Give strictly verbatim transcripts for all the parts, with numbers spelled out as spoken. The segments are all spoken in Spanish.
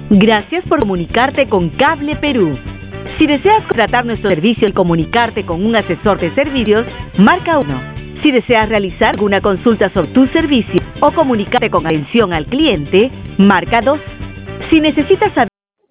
Gracias por comunicarte con Cable Perú. Si deseas contratar nuestro servicio y comunicarte con un asesor de servicios, marca uno. Si deseas realizar alguna consulta sobre tu servicio o comunicarte con atención al cliente, marca dos. Si necesitas saber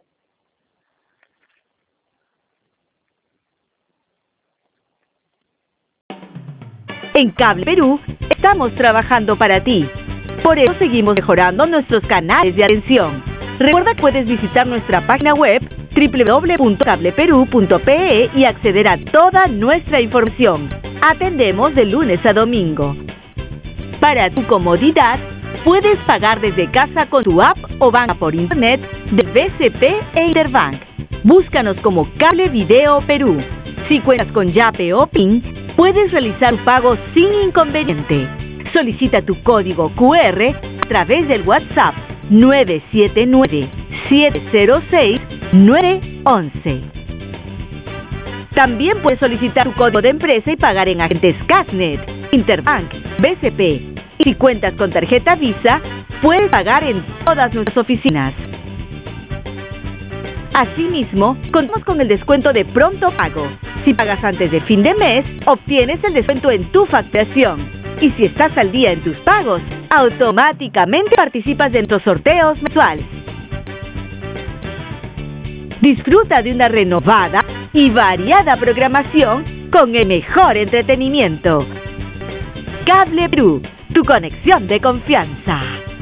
en Cable Perú, estamos trabajando para ti. Por eso seguimos mejorando nuestros canales de atención. Recuerda que puedes visitar nuestra página web doble u doble u doble u punto cable perú punto pe e y acceder a toda nuestra información. Atendemos de lunes a domingo. Para tu comodidad, puedes pagar desde casa con tu app o banca por internet de B C P e Interbank. Búscanos como Cable Video Perú. Si cuentas con Yape o PIN, puedes realizar tu pago sin inconveniente. Solicita tu código Q R a través del WhatsApp nueve siete nueve, siete cero seis, nueve uno uno. También puedes solicitar tu código de empresa y pagar en agentes Cashnet, Interbank, B C P. Y si cuentas con tarjeta Visa, puedes pagar en todas nuestras oficinas. Asimismo, contamos con el descuento de pronto pago. Si pagas antes de fin de mes, obtienes el descuento en tu facturación. Y si estás al día en tus pagos, automáticamente participas de nuestros sorteos mensuales. Disfruta de una renovada y variada programación con el mejor entretenimiento. Cable Perú, tu conexión de confianza.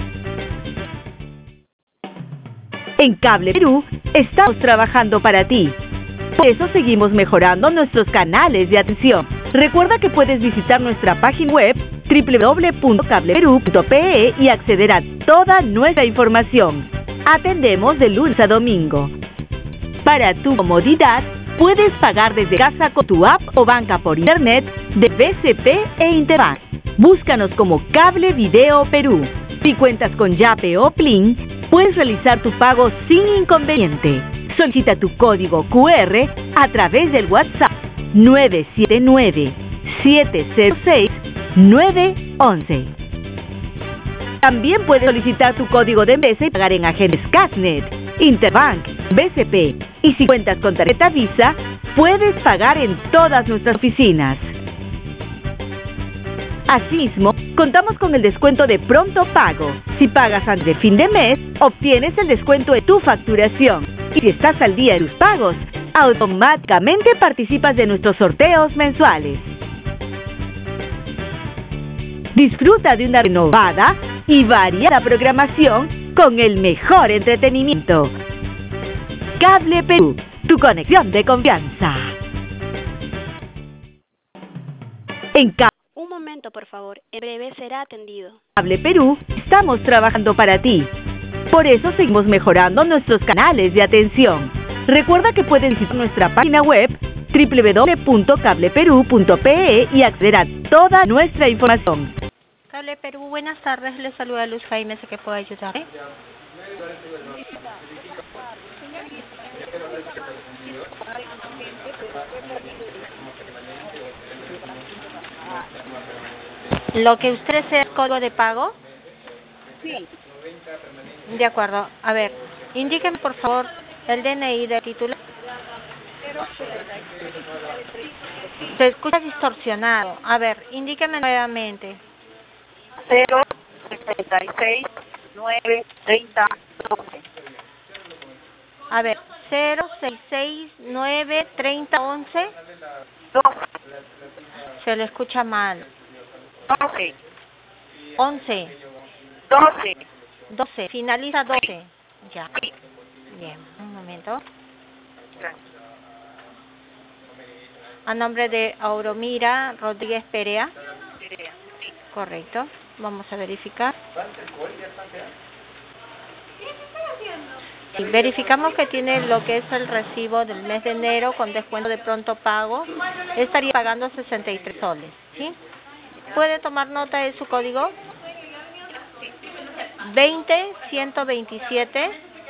En Cable Perú, estamos trabajando para ti. Por eso seguimos mejorando nuestros canales de atención. Recuerda que puedes visitar nuestra página web doble u doble u doble u punto cable perú punto pe e y acceder a toda nuestra información. Atendemos de lunes a domingo. Para tu comodidad, puedes pagar desde casa con tu app o banca por internet de B C P e Interbank. Búscanos como Cable Video Perú. Si cuentas con Yape o PLIN, puedes realizar tu pago sin inconveniente. Solicita tu código Q R a través del WhatsApp nueve siete nueve, siete cero seis, nueve uno uno. También puedes solicitar tu código de empresa y pagar en agentes Cashnet, Interbank, B C P. Y si cuentas con tarjeta Visa, puedes pagar en todas nuestras oficinas. Asimismo, contamos con el descuento de pronto pago. Si pagas antes de fin de mes, obtienes el descuento de tu facturación. Y si estás al día de tus pagos, automáticamente participas de nuestros sorteos mensuales. Disfruta de una renovada y variada programación con el mejor entretenimiento. Cable Perú, tu conexión de confianza. En Cable Un momento, por favor. En breve será atendido. Cable Perú, estamos trabajando para ti. Por eso seguimos mejorando nuestros canales de atención. Recuerda que puedes visitar nuestra página web doble u doble u doble u punto cable perú punto pe e y acceder a toda nuestra información. Cable Perú, buenas tardes. Les saluda Luz Jaime, sé que puedo ayudar. ¿Lo que usted desea es código de pago? Sí. De acuerdo. A ver, indíqueme por favor el D N I del titular. Se escucha distorsionado. A ver, indíqueme nuevamente. cero sesenta y seis nueve treinta doce. A ver, cero seis seis nueve treinta once. doce. Se le escucha mal. doce. once. doce. doce. Finaliza doce. Ya. Bien, un momento. A nombre de Auromira Rodríguez Perea. Correcto. Vamos a verificar. Sí, verificamos que tiene lo que es el recibo del mes de enero con descuento de pronto pago. Estaría pagando sesenta y tres soles. ¿Sí? ¿Puede tomar nota de su código? veinte ciento veintisiete.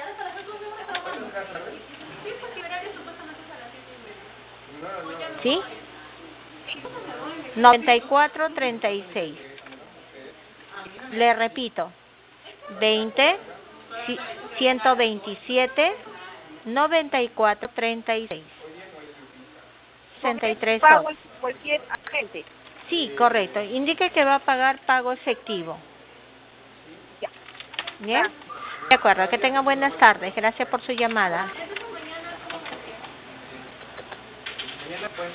¿Sí? noventa y cuatro treinta y seis. Le repito. veinte ciento veintisiete, noventa y cuatro, treinta y seis. sesenta y tres Pago soles. en cualquier agente. Sí, correcto. Indique que va a pagar pago efectivo. Ya. ¿Bien? De acuerdo. Que tenga buenas tardes. Gracias por su llamada.